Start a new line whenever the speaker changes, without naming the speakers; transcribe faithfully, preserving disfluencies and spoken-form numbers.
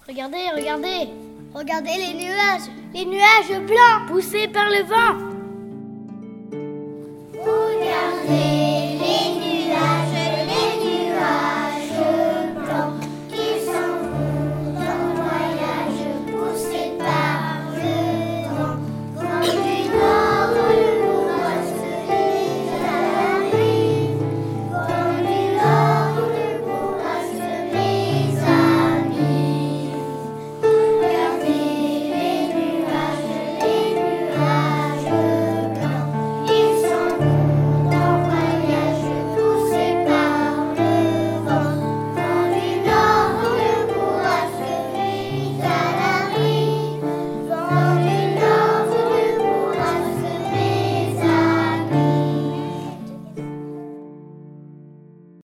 Regardez, regardez. Regardez les nuages. Les nuages blancs poussés par le vent.